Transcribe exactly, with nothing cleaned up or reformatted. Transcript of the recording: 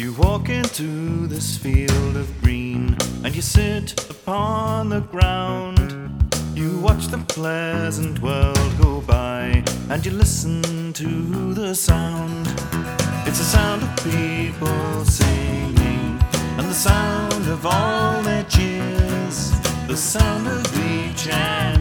You walk into this field of green and you sit upon the ground. You watch the pleasant world go by and you listen to the sound. It's the sound of people singing and the sound of all their cheers, the sound of each and